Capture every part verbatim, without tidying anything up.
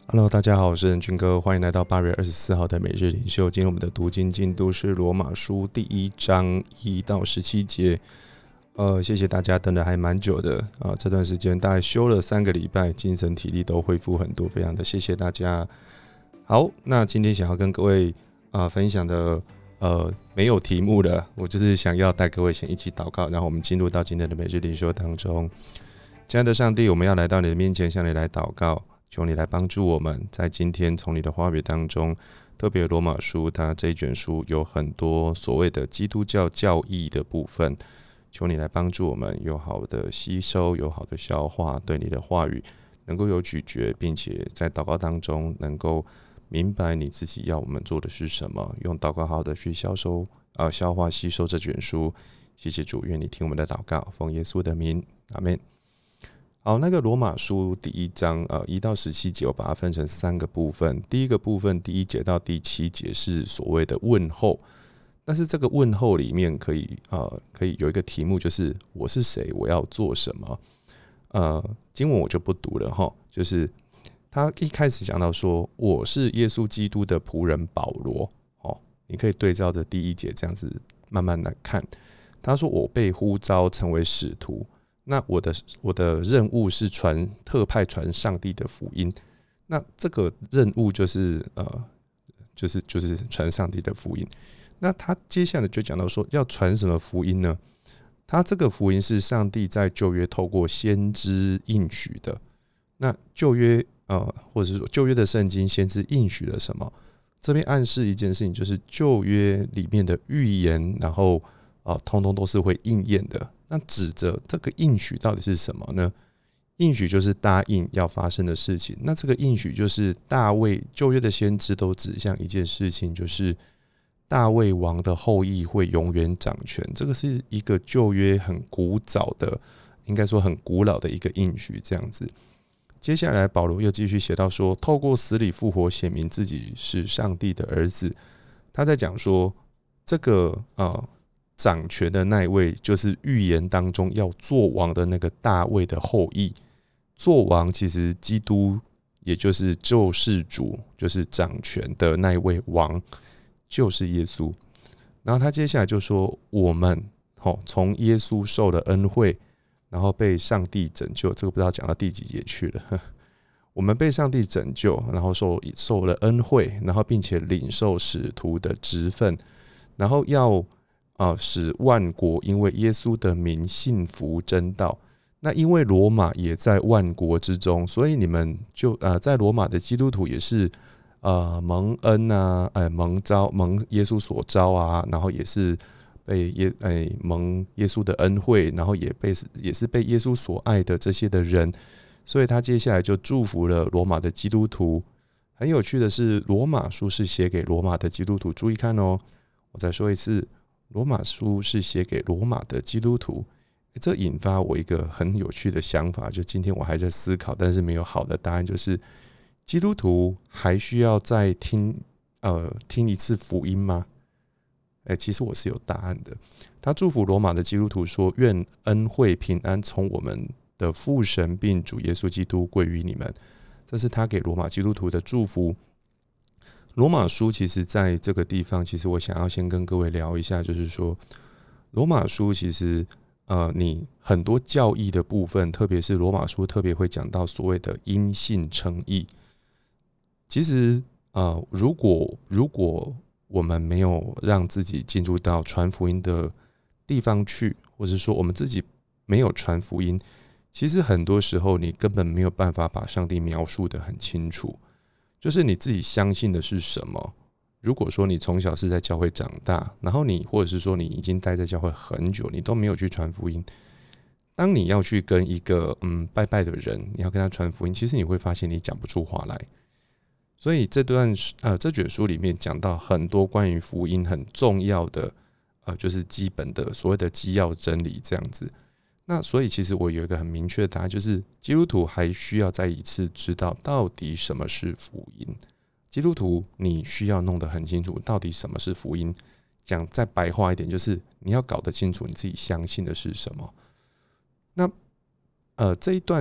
Hello，大家好，我是任君哥，欢迎来到八月二十四号的每日领袖。今天我们的读经进度是罗马书第一章一到十七节。呃，谢谢大家等的还蛮久的啊、呃，这段时间大概休了三个礼拜，精神体力都恢复很多，非常的谢谢大家。好，那今天想要跟各位啊、呃、分享的呃没有题目的，我就是想要带各位先一起祷告，然后我们进入到今天的每日领袖当中。亲爱的上帝，我们要来到你的面前，向你来祷告。求你来帮助我们，在今天从你的话语当中，特别罗马书，它这一卷书有很多所谓的基督教教义的部分，求你来帮助我们有好的吸收，有好的消化，对你的话语能够有咀嚼，并且在祷告当中能够明白你自己要我们做的是什么，用祷告好的去消收、呃、消化吸收这卷书。谢谢主，愿你听我们的祷告，奉耶稣的名，阿们。好，那个罗马书第一章，呃，一到十七节，我把它分成三个部分。第一个部分，第一节到第七节是所谓的问候，但是这个问候里面可以，呃，可以有一个题目，就是我是谁，我要做什么。呃，经文我就不读了哈，就是他一开始讲到说，我是耶稣基督的仆人保罗，哦，你可以对照着第一节这样子慢慢来看。他说我被呼召成为使徒。那我的我的任务是传特派传上帝的福音，那这个任务就是呃就是就是传上帝的福音。那他接下来就讲到说要传什么福音呢？他这个福音是上帝在旧约透过先知应许的。那旧约呃或者是说旧约的圣经先知应许了什么？这边暗示一件事情，就是旧约里面的预言，然后啊，通通都是会应验的。那指着这个应许到底是什么呢？应许就是答应要发生的事情。那这个应许就是大卫旧约的先知都指向一件事情，就是大卫王的后裔会永远掌权。这个是一个旧约很古早的，应该说很古老的一个应许。这样子，接下来保罗又继续写到说，透过死里复活，显明自己是上帝的儿子。他在讲说，这个呃。掌权的那一位就是预言当中要做王的那个大卫的后裔。做王其实基督也就是救世主，就是掌权的那一位王就是耶稣。然后他接下来就说，我们从耶稣受了恩惠，然后被上帝拯救。这个不知道讲到第几节去了。我们被上帝拯救，然后 受, 受了恩惠，然后并且领受使徒的职分，然后要啊，使万国因为耶稣的名信服真道。那因为罗马也在万国之中，所以你们就呃在罗马的基督徒也是呃蒙恩啊，呃蒙召蒙耶稣所召啊，然后也是被耶哎蒙耶稣的恩惠，然后也被也是被耶稣所爱的这些的人。所以他接下来就祝福了罗马的基督徒。很有趣的是，罗马书是写给罗马的基督徒。注意看哦，我再说一次。罗马书是写给罗马的基督徒，这引发我一个很有趣的想法，就今天我还在思考，但是没有好的答案，就是基督徒还需要再听呃听一次福音吗？欸、其实我是有答案的。他祝福罗马的基督徒说：“愿恩惠平安从我们的父神并主耶稣基督归于你们。”这是他给罗马基督徒的祝福。罗马书其实在这个地方，其实我想要先跟各位聊一下，就是说罗马书其实呃，你很多教义的部分，特别是罗马书特别会讲到所谓的因信称义。其实呃，如果如果我们没有让自己进入到传福音的地方去，或者说我们自己没有传福音，其实很多时候你根本没有办法把上帝描述得很清楚。就是你自己相信的是什么？如果说你从小是在教会长大，然后你或者是说你已经待在教会很久，你都没有去传福音，当你要去跟一个嗯拜拜的人，你要跟他传福音，其实你会发现你讲不出话来。所以这段呃这卷书里面讲到很多关于福音很重要的呃就是基本的所谓的基要真理这样子。那所以其实我有一个很明确的答案，就是基督徒还需要再一次知道到底什么是福音。基督徒你需要弄得很清楚到底什么是福音。讲再白话一点，就是你要搞得清楚你自己相信的是什么。那呃这一段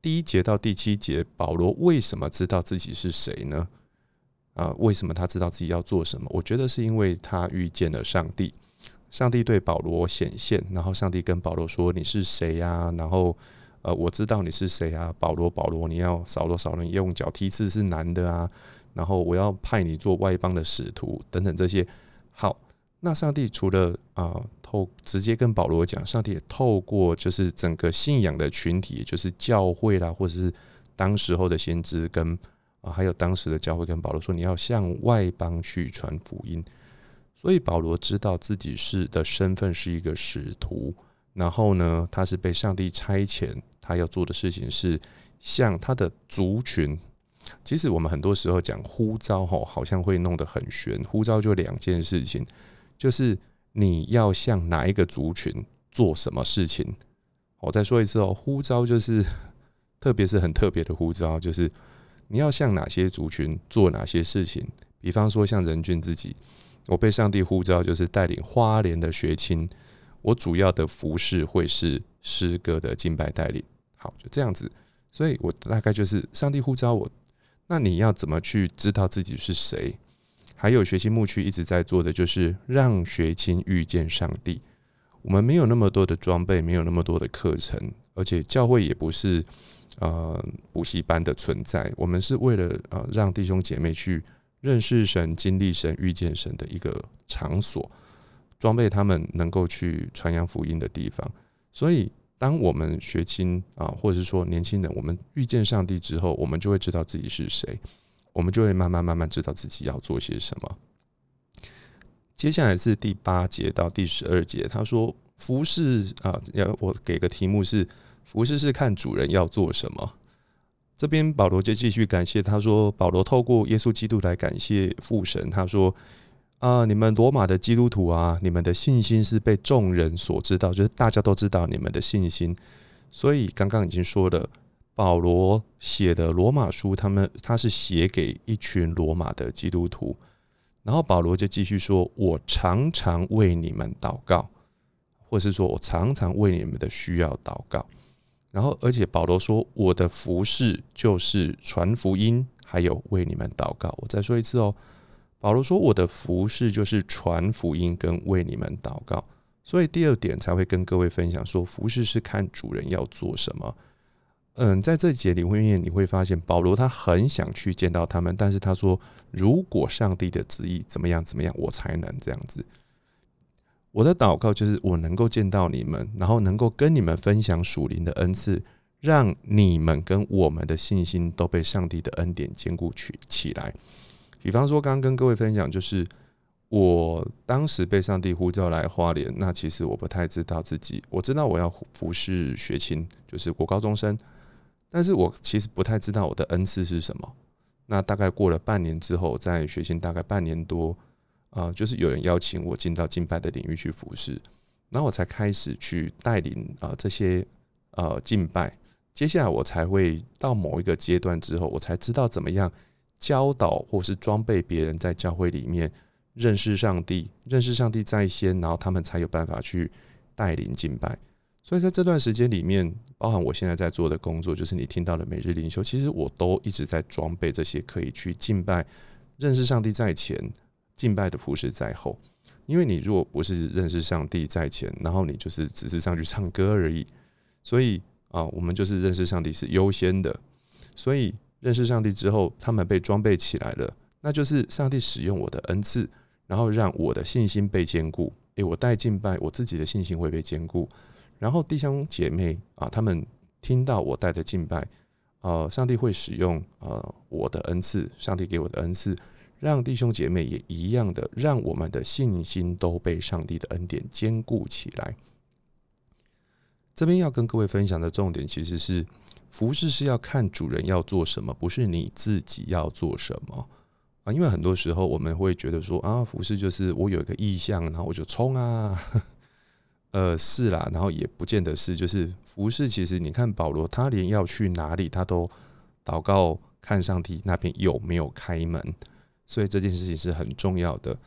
第一节到第七节，保罗为什么知道自己是谁呢？啊，为什么他知道自己要做什么？我觉得是因为他遇见了上帝，上帝对保罗显现，然后上帝跟保罗说：“你是谁啊？”然后，呃，我知道你是谁啊，保罗，保罗，你要扫罗，扫罗，你用脚踢刺是难的啊。然后我要派你做外邦的使徒，等等这些。好，那上帝除了啊、呃、透直接跟保罗讲，上帝也透过就是整个信仰的群体，也就是教会啦，或者是当时候的先知跟啊、呃、还有当时的教会跟保罗说，你要向外邦去传福音。所以保罗知道自己是的身份是一个使徒，然后呢，他是被上帝差遣，他要做的事情是向他的族群。其实我们很多时候讲呼召，好像会弄得很玄。呼召就两件事情，就是你要向哪一个族群做什么事情。我再说一次哦，呼召就是特别是很特别的呼召，就是你要向哪些族群做哪些事情。比方说像仁俊自己，我被上帝呼召就是带领花莲的学青，我主要的服事会是诗歌的敬拜带领。好，就这样子。所以我大概就是上帝呼召我。那你要怎么去知道自己是谁？还有学青牧区一直在做的就是让学青遇见上帝。我们没有那么多的装备，没有那么多的课程，而且教会也不是呃补习班的存在。我们是为了呃让弟兄姐妹去认识神、经历神、遇见神的一个场所，装备他们能够去传扬福音的地方。所以当我们学青啊，或者是说年轻人，我们遇见上帝之后，我们就会知道自己是谁，我们就会慢慢慢慢知道自己要做些什么。接下来是第八节到第十二节，他说服事啊，我给个题目是服事是看主人要做什么。这边保罗就继续感谢，他说保罗透过耶稣基督来感谢父神，他说啊、呃，你们罗马的基督徒啊，你们的信心是被众人所知道，就是大家都知道你们的信心。所以刚刚已经说了，保罗写的罗马书，他们他是写给一群罗马的基督徒。然后保罗就继续说，我常常为你们祷告，或是说我常常为你们的需要祷告。然后而且保罗说，我的服事就是传福音，还有为你们祷告。我再说一次哦。保罗说：“我的服事就是传福音跟为你们祷告。”所以第二点才会跟各位分享说，服事是看主人要做什么。嗯，在这节里面你会发现，保罗他很想去见到他们，但是他说：“如果上帝的旨意怎么样怎么样，我才能这样子。”我的祷告就是我能够见到你们，然后能够跟你们分享属灵的恩赐，让你们跟我们的信心都被上帝的恩典坚固起来。比方说，刚刚跟各位分享，就是我当时被上帝呼召来花莲，那其实我不太知道自己，我知道我要服事学青，就是国高中生，但是我其实不太知道我的恩赐是什么。那大概过了半年之后，在学青大概半年多，呃，就是有人邀请我进到敬拜的领域去服事，然后我才开始去带领呃这些呃敬拜。接下来我才会到某一个阶段之后，我才知道怎么样教导或是装备别人在教会里面认识上帝，认识上帝在先，然后他们才有办法去带领敬拜。所以在这段时间里面，包含我现在在做的工作，就是你听到的每日灵修，其实我都一直在装备这些可以去敬拜、认识上帝在前，敬拜的服事在后。因为你如果不是认识上帝在前，然后你就是只是上去唱歌而已，所以啊，我们就是认识上帝是优先的。所以认识上帝之后，他们被装备起来了，那就是上帝使用我的恩赐，然后让我的信心被坚固。诶，我带敬拜，我自己的信心会被坚固。然后弟兄姐妹啊，他们听到我带的敬拜，呃，上帝会使用呃我的恩赐，上帝给我的恩赐，让弟兄姐妹也一样的，让我们的信心都被上帝的恩典坚固起来。这边要跟各位分享的重点其实是，服事是要看主人要做什么，不是你自己要做什么啊。因为很多时候我们会觉得说啊，服事就是我有一个意向，然后我就冲啊，呃是啦，然后也不见得是，就是服事其实你看保罗，他连要去哪里，他都祷告看上帝那边有没有开门，所以这件事情是很重要的。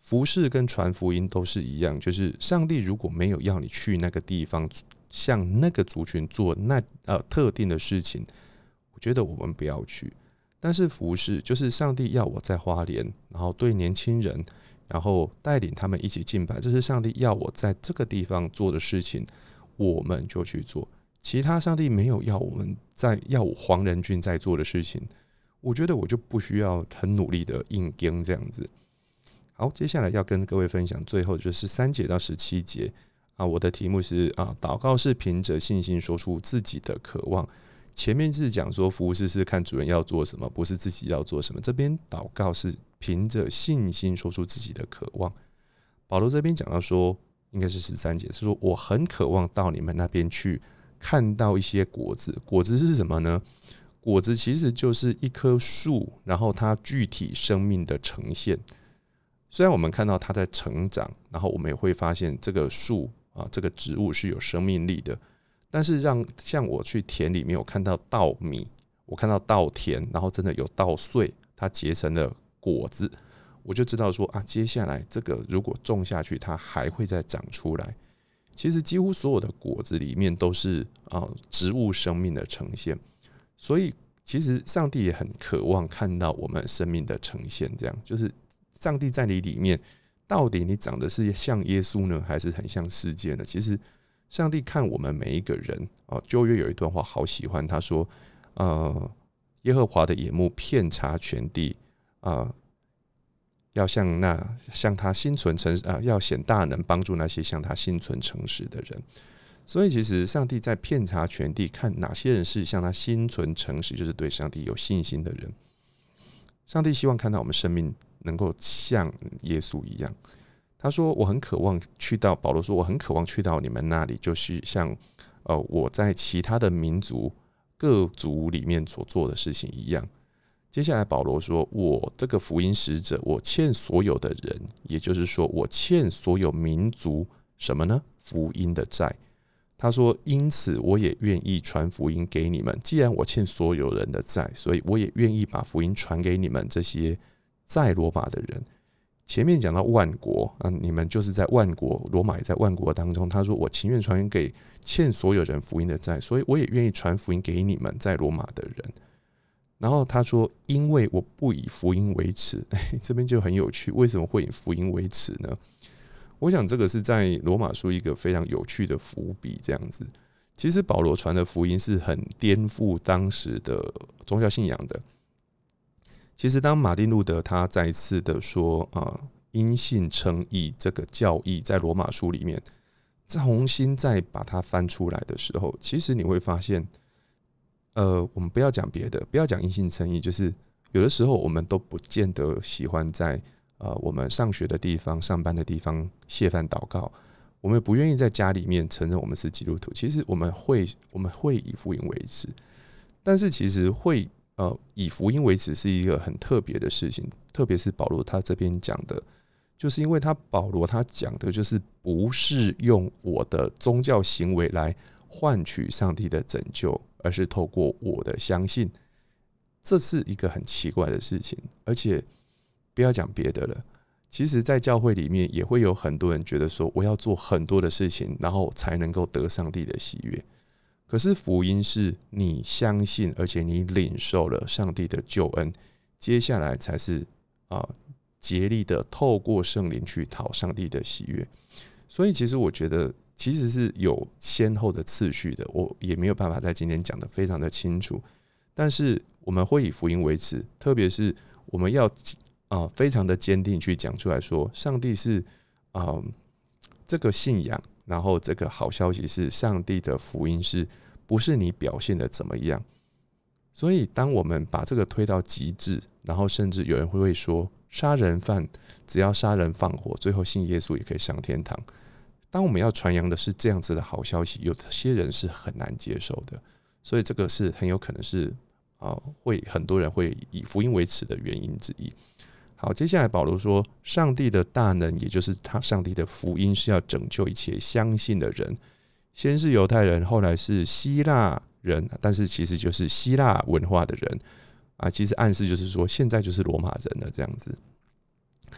服事跟传福音都是一样，就是上帝如果没有要你去那个地方，向那个族群做那呃特定的事情，我觉得我们不要去。但是服事就是上帝要我在花莲，然后对年轻人，然后带领他们一起敬拜，这是上帝要我在这个地方做的事情，我们就去做。其他上帝没有要我们在要我黄仁俊在做的事情，我觉得我就不需要很努力的硬跟这样子。好，接下来要跟各位分享最后就是三节到十七节啊，我的题目是啊，祷告是凭着信心说出自己的渴望。前面是讲说服事是看主人要做什么，不是自己要做什么。这边祷告是凭着信心说出自己的渴望。保罗这边讲到说，应该是十三节，是说我很渴望到你们那边去，看到一些果子。果子是什么呢？果子其实就是一棵树，然后它具体生命的呈现。虽然我们看到它在成长，然后我们也会发现这个树啊，这个植物是有生命力的。但是让像我去田里面，我看到稻米，我看到稻田，然后真的有稻穗，它结成了果子，我就知道说啊，接下来这个如果种下去，它还会再长出来。其实几乎所有的果子里面都是啊植物生命的呈现，所以其实上帝也很渴望看到我们生命的呈现。这样就是上帝在你里面，到底你长得是像耶稣呢，还是很像世界呢？其实上帝看我们每一个人哦，旧约有一段话好喜欢，他说：“呃，耶和华的眼目遍察全地，啊、呃，要向那向他心存诚实啊、呃，要显大能，帮助那些向他心存诚实的人。”所以，其实上帝在遍察全地，看哪些人是向他心存诚实，就是对上帝有信心的人。上帝希望看到我们生命能够像耶稣一样。他说：“我很渴望去到。”保罗说：“我很渴望去到你们那里，就是像呃我在其他的民族各族里面所做的事情一样。”接下来保罗说：“我这个福音使者，我欠所有的人，也就是说，我欠所有民族什么呢？福音的债。”他说：“因此我也愿意传福音给你们。既然我欠所有人的债，所以我也愿意把福音传给你们这些在罗马的人。”前面讲到万国啊，你们就是在万国，罗马也在万国当中。他说：“我情愿传给欠所有人福音的债，所以我也愿意传福音给你们在罗马的人。”然后他说：“因为我不以福音为耻。”这边就很有趣，为什么会以福音为耻呢？我想这个是在罗马书一个非常有趣的伏笔。这样子，其实保罗传的福音是很颠覆当时的宗教信仰的。其实，当马丁路德他再一次的说啊，因信称义这个教义在罗马书里面重新再把它翻出来的时候，其实你会发现，呃，我们不要讲别的，不要讲因信称义，就是有的时候我们都不见得喜欢在呃我们上学的地方、上班的地方谢饭祷告，我们不愿意在家里面承认我们是基督徒。其实我们会我们会以福音为耻，但是其实会。呃，以福音为耻是一个很特别的事情，特别是保罗他这边讲的，就是因为他保罗他讲的就是不是用我的宗教行为来换取上帝的拯救，而是透过我的相信。这是一个很奇怪的事情，而且不要讲别的了，其实在教会里面也会有很多人觉得说，我要做很多的事情，然后才能够得上帝的喜悦。可是福音是你相信，而且你领受了上帝的救恩，接下来才是啊竭力的透过圣灵去讨上帝的喜悦。所以其实我觉得其实是有先后的次序的，我也没有办法在今天讲得非常的清楚。但是我们会以福音为耻，特别是我们要啊非常的坚定去讲出来说，上帝是啊这个信仰。然后这个好消息是，上帝的福音是不是你表现的怎么样？所以当我们把这个推到极致，然后甚至有人会说，杀人犯只要杀人放火，最后信耶稣也可以上天堂。当我们要传扬的是这样子的好消息，有些人是很难接受的，所以这个是很有可能是啊，会很多人会以福音为耻的原因之一。好，接下来保罗说，上帝的大能，也就是他上帝的福音，是要拯救一切相信的人。先是犹太人，后来是希腊人，但是其实就是希腊文化的人啊。其实暗示就是说，现在就是罗马人了这样子。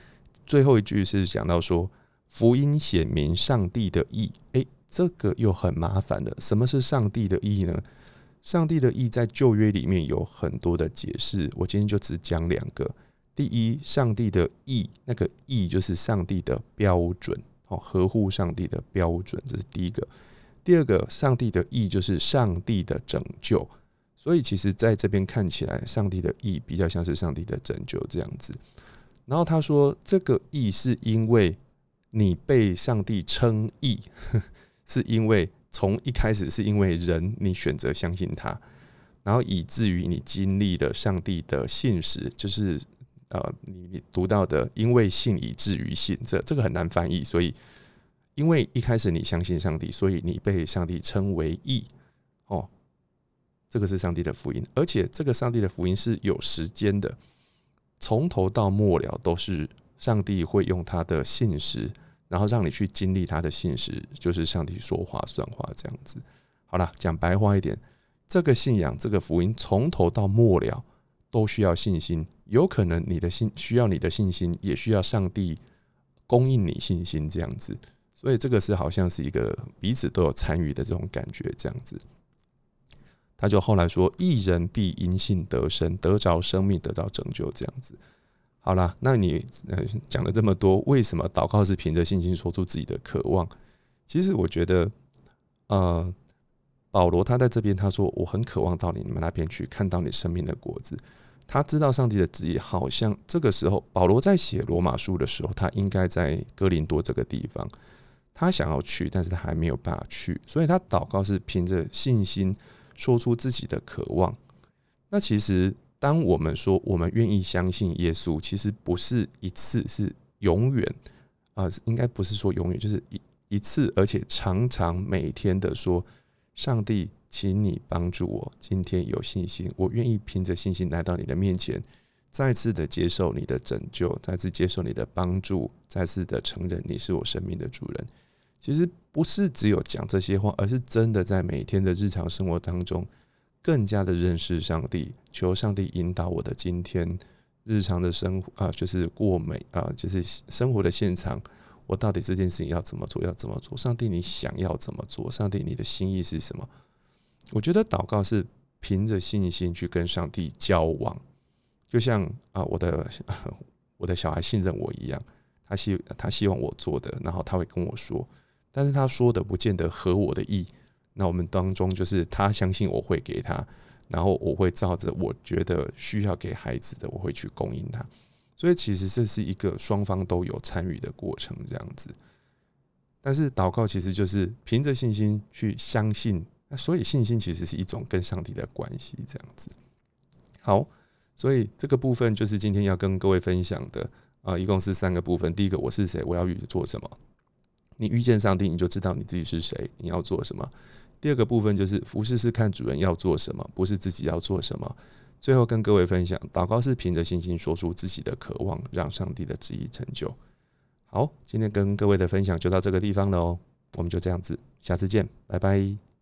最后一句是讲到说，福音显明上帝的义。诶，这个又很麻烦了。什么是上帝的义呢？上帝的义在旧约里面有很多的解释，我今天就只讲两个。第一，上帝的义，那个义就是上帝的标准，合乎上帝的标准，这是第一个。第二个，上帝的义就是上帝的拯救。所以其实在这边看起来，上帝的义比较像是上帝的拯救这样子。然后他说，这个义是因为你被上帝称义，是因为从一开始是因为人你选择相信他，然后以至于你经历了上帝的信实，就是呃你读到的因为信以至于信，这这个很难翻译，所以因为一开始你相信上帝，所以你被上帝称为义哦，这个是上帝的福音，而且这个上帝的福音是有时间的，从头到末了都是上帝会用他的信实，然后让你去经历他的信实，就是上帝说话算话这样子。好啦，讲白话一点，这个信仰，这个福音从头到末了都需要信心，有可能你的信需要你的信心，也需要上帝供应你信心这样子。所以这个是好像是一个彼此都有参与的这种感觉这样子。他就后来说，义人必因信得生，得着生命，得着拯救这样子。好啦，那你讲了这么多，为什么祷告是凭着信心说出自己的渴望？其实我觉得呃，保罗他在这边他说，我很渴望到你们那边去，看到你生命的果子。他知道上帝的旨意，好像这个时候保罗在写罗马书的时候，他应该在哥林多这个地方，他想要去，但是他还没有办法去，所以他祷告是凭着信心说出自己的渴望。那其实当我们说我们愿意相信耶稣，其实不是一次，是永远、呃、应该不是说永远，就是一次，而且常常每天的说，上帝请你帮助我，今天有信心，我愿意凭着信心来到你的面前，再次的接受你的拯救，再次接受你的帮助，再次的承认你是我生命的主人。其实不是只有讲这些话，而是真的在每天的日常生活当中更加的认识上帝，求上帝引导我的今天日常的生活、啊、就是过每、啊、就是生活的现场，我到底这件事情要怎么做，要怎么做？上帝你想要怎么做？上帝你的心意是什么？我觉得祷告是凭着信心去跟上帝交往，就像、啊、我的我的小孩信任我一样，他希他希望我做的，然后他会跟我说。但是他说的不见得合我的意，那我们当中就是他相信我会给他，然后我会照着我觉得需要给孩子的，我会去供应他。所以其实这是一个双方都有参与的过程这样子。但是祷告其实就是凭着信心去相信，所以信心其实是一种跟上帝的关系这样子。好，所以这个部分就是今天要跟各位分享的、呃、一共是三个部分。第一个，我是谁，我要做什么。你遇见上帝，你就知道你自己是谁，你要做什么。第二个部分就是服事是看主人要做什么，不是自己要做什么。最后跟各位分享，祷告是凭着信心说出自己的渴望，让上帝的旨意成就。好，今天跟各位的分享就到这个地方了哦，我们就这样子，下次见，拜拜。